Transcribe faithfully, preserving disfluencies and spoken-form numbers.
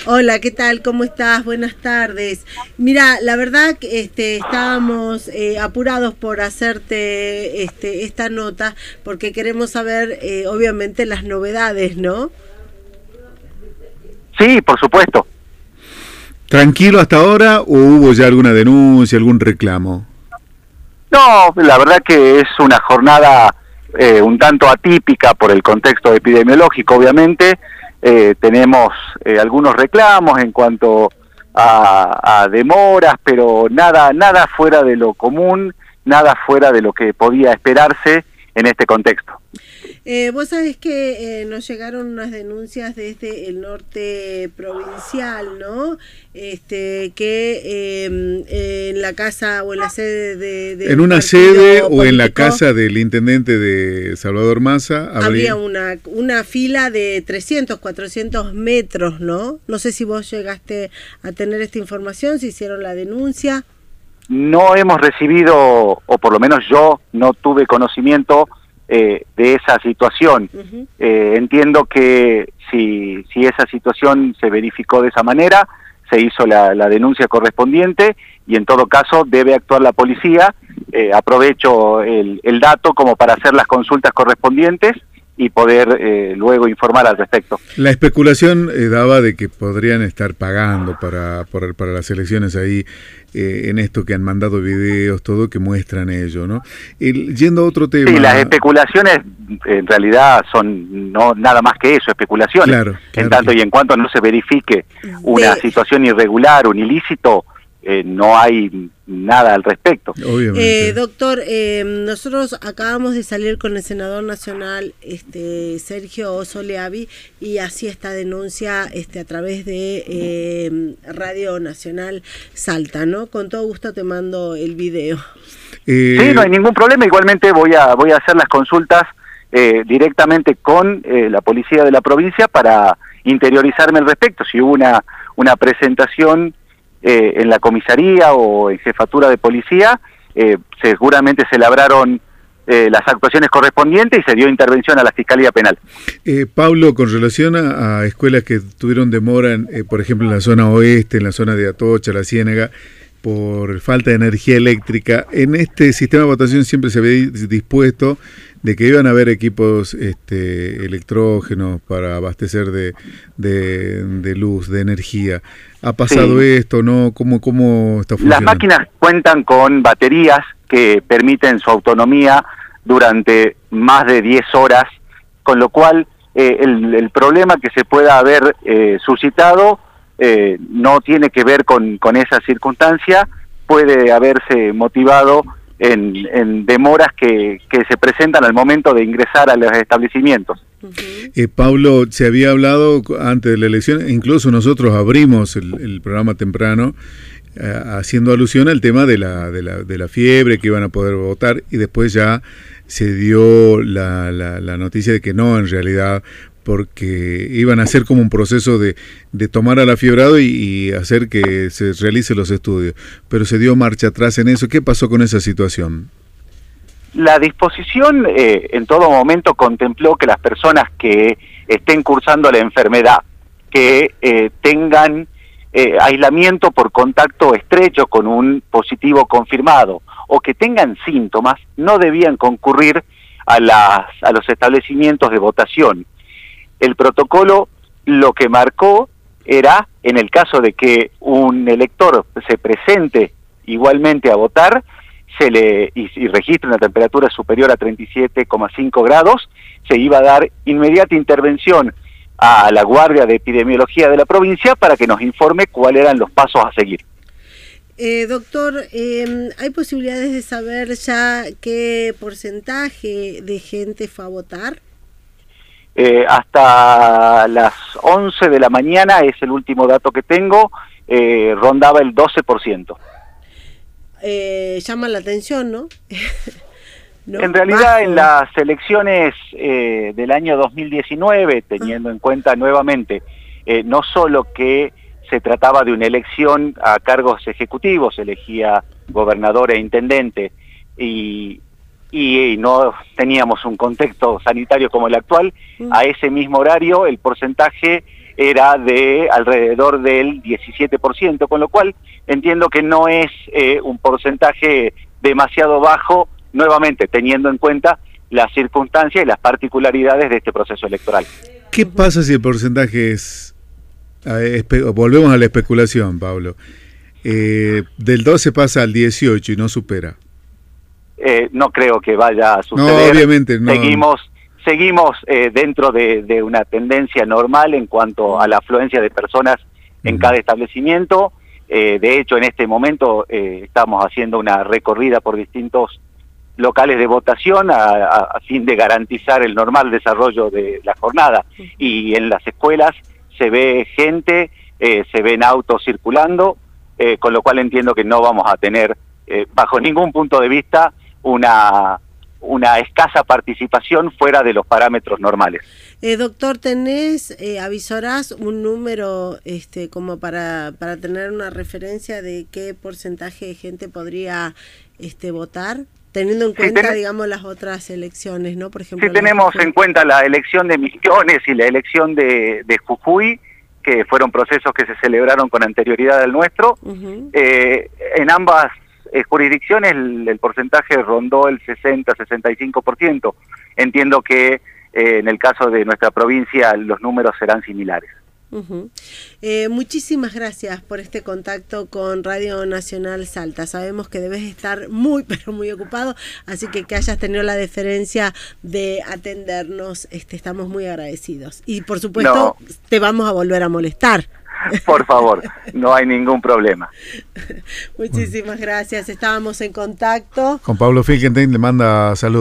Hola, ¿qué tal? ¿Cómo estás? Buenas tardes. Mira, la verdad que este, estábamos eh, apurados por hacerte este, esta nota porque queremos saber, eh, obviamente, las novedades, ¿no? Sí, por supuesto. ¿Tranquilo hasta ahora o hubo ya alguna denuncia, algún reclamo? No, la verdad que es una jornada eh, un tanto atípica por el contexto epidemiológico, obviamente. Eh, tenemos eh, algunos reclamos en cuanto a, a demoras, pero nada, nada fuera de lo común, nada fuera de lo que podía esperarse en este contexto. Eh, vos sabés que eh, nos llegaron unas denuncias desde el norte provincial, ¿no? Este, que eh, en la casa o en la sede de... de en una sede o en la casa del intendente de Salvador Massa habría, habría una, una fila de trescientos, cuatrocientos metros, ¿no? No sé si vos llegaste a tener esta información, si hicieron la denuncia. No hemos recibido, o por lo menos yo no tuve conocimiento Eh, de esa situación. Uh-huh. Eh, entiendo que si, si esa situación se verificó de esa manera, se hizo la, la denuncia correspondiente y en todo caso debe actuar la policía. Eh, aprovecho el, el dato como para hacer las consultas correspondientes y poder eh, luego informar al respecto. La especulación eh, daba de que podrían estar pagando para, para, para las elecciones ahí, eh, en esto que han mandado videos, todo que muestran ello, ¿no? El, yendo a otro tema... Sí, las especulaciones en realidad son no nada más que eso, especulaciones. Claro, claro, en tanto claro. y en cuanto no se verifique una de... situación irregular, un ilícito, Eh, no hay nada al respecto. Obviamente. Eh, doctor, eh, nosotros acabamos de salir con el senador nacional este, Sergio Soleavi y así esta denuncia este, a través de eh, Radio Nacional Salta, ¿no? Con todo gusto te mando el video. Eh... Sí, no hay ningún problema, igualmente voy a, voy a hacer las consultas eh, directamente con eh, la policía de la provincia para interiorizarme al respecto. Si hubo una, una presentación Eh, en la comisaría o en jefatura de policía, eh, seguramente se labraron eh, las actuaciones correspondientes y se dio intervención a la Fiscalía Penal. Eh, Pablo, con relación a, a escuelas que tuvieron demora, en, eh, por ejemplo en la zona oeste, en la zona de Atocha, La Ciénaga, por falta de energía eléctrica, en este sistema de votación siempre se había dispuesto de que iban a haber equipos este, electrógenos para abastecer de, de, de luz, de energía. ¿Ha pasado sí. esto, no? ¿Cómo, cómo está funcionando? Las máquinas cuentan con baterías que permiten su autonomía durante más de diez horas, con lo cual eh, el, el problema que se pueda haber eh, suscitado eh, no tiene que ver con, con esa circunstancia, puede haberse motivado en, en demoras que, que se presentan al momento de ingresar a los establecimientos. Uh-huh. Eh, Pablo, se había hablado antes de la elección, incluso nosotros abrimos el, el programa temprano eh, haciendo alusión al tema de la, de, la, de la fiebre, que iban a poder votar, y después ya se dio la, la, la noticia de que no, en realidad, porque iban a hacer como un proceso de, de tomar al afiebrado y, y hacer que se realicen los estudios, pero se dio marcha atrás en eso. ¿Qué pasó con esa situación? La disposición eh, en todo momento contempló que las personas que estén cursando la enfermedad, que eh, tengan eh, aislamiento por contacto estrecho con un positivo confirmado o que tengan síntomas, no debían concurrir a, las, a los establecimientos de votación. El protocolo lo que marcó era, en el caso de que un elector se presente igualmente a votar, se le y, y registre una temperatura superior a treinta y siete coma cinco grados, se iba a dar inmediata intervención a la Guardia de Epidemiología de la provincia para que nos informe cuáles eran los pasos a seguir. Eh, doctor, eh, ¿hay posibilidades de saber ya qué porcentaje de gente fue a votar? Eh, hasta las once de la mañana, es el último dato que tengo, eh, rondaba el doce por ciento. Eh, llama la atención, ¿no? ¿No? En realidad, Bajo. En las elecciones eh, del año dos mil diecinueve, teniendo en cuenta nuevamente, eh, no solo que se trataba de una elección a cargos ejecutivos, se elegía gobernador e intendente, y, y, y no teníamos un contexto sanitario como el actual, mm. a ese mismo horario el porcentaje era de alrededor del diecisiete por ciento, con lo cual entiendo que no es eh, un porcentaje demasiado bajo, nuevamente teniendo en cuenta las circunstancias y las particularidades de este proceso electoral. ¿Qué pasa si el porcentaje es... Volvemos a la especulación, Pablo. Eh, del doce pasa al dieciocho y no supera. Eh, no creo que vaya a suceder. No, obviamente no. Seguimos, seguimos eh, dentro de, de una tendencia normal en cuanto a la afluencia de personas en uh-huh. cada establecimiento. Eh, de hecho, en este momento eh, estamos haciendo una recorrida por distintos locales de votación a, a, a fin de garantizar el normal desarrollo de la jornada. Uh-huh. Y en las escuelas se ve gente, eh, se ven autos circulando, eh, con lo cual entiendo que no vamos a tener, eh, bajo ningún punto de vista, una, una escasa participación fuera de los parámetros normales. Eh, doctor, ¿tenés, eh, avisorás un número este, como para, para tener una referencia de qué porcentaje de gente podría este, votar? Teniendo en cuenta, sí, ten... digamos, las otras elecciones, ¿no? Por ejemplo, si tenemos en cuenta la elección de Misiones y la elección de, de Jujuy, que fueron procesos que se celebraron con anterioridad al nuestro, uh-huh. eh, en ambas eh, jurisdicciones el, el porcentaje rondó el sesenta a sesenta y cinco por ciento. Entiendo que eh, en el caso de nuestra provincia los números serán similares. Uh-huh. eh, muchísimas gracias por este contacto con Radio Nacional Salta. Sabemos que debes estar muy pero muy ocupado, así que que hayas tenido la deferencia de atendernos, este, estamos muy agradecidos y por supuesto no. te vamos a volver a molestar. Por favor, no hay ningún problema. Muchísimas gracias, estábamos en contacto con Pablo Finkelstein, le manda saludos.